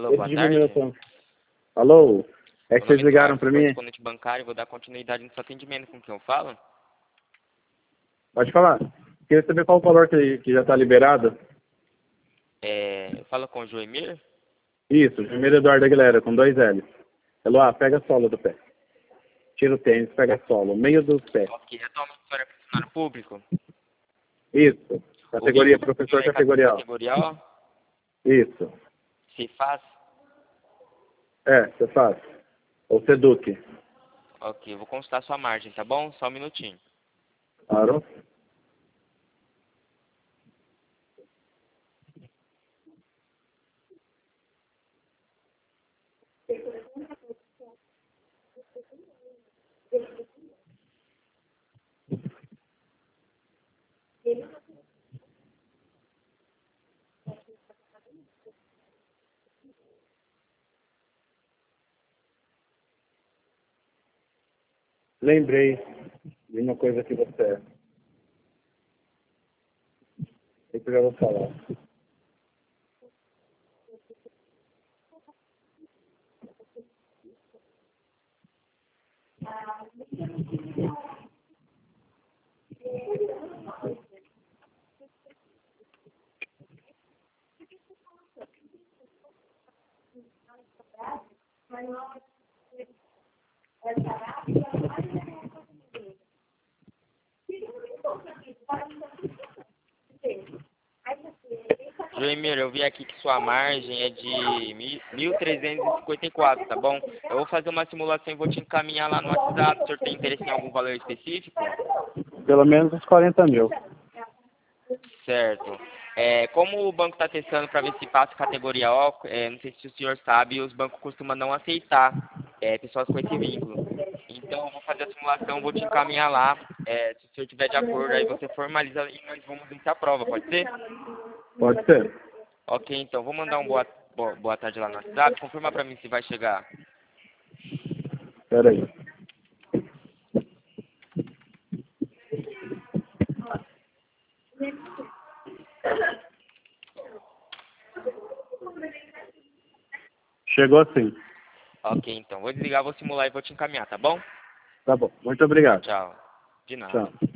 Alô, Esse boa de tarde. numeração. Alô? É que Meu vocês nome é ligaram Eduardo, pra sou mim? correspondente bancário, vou dar continuidade no seu atendimento. Com quem eu falo? Pode falar. Queria saber qual o valor que já tá liberado. Eu falo com o Joemir? Isso, primeiro Eduardo Aguilera, com 2 L. Eloá, pega a sola do pé. Tira o tênis, pega a sola, o meio dos pés. Ok, atualmente o senhor é funcionário público? Isso. O Categoria, vínculo professor é categorial. categorial? Isso. Se faz? Você faz. Ou Seduc. Ok, vou consultar sua margem, tá bom? Só um minutinho. Claro. Lembrei de uma coisa que você é. Eu já vou falar. Joemir, eu vi aqui que sua margem é de 1.354, tá bom? Eu vou fazer uma simulação e vou te encaminhar lá no WhatsApp. O senhor tem interesse em algum valor específico? Pelo menos uns 40 mil. Certo. Como o banco está testando para ver se passa categoria O, não sei se o senhor sabe, os bancos costumam não aceitar pessoas com esse vínculo. Então, eu vou fazer a simulação, vou te encaminhar lá. Se o senhor estiver de acordo, aí você formaliza e nós vamos vencer a prova, pode ser? Pode ser. Ok, então, vou mandar um boa tarde lá no WhatsApp. Confirma para mim se vai chegar. Espera aí. Chegou sim. Ok, então, vou desligar, vou simular e vou te encaminhar, tá bom? Tá bom. Muito obrigado. Tchau. De nada. Tchau.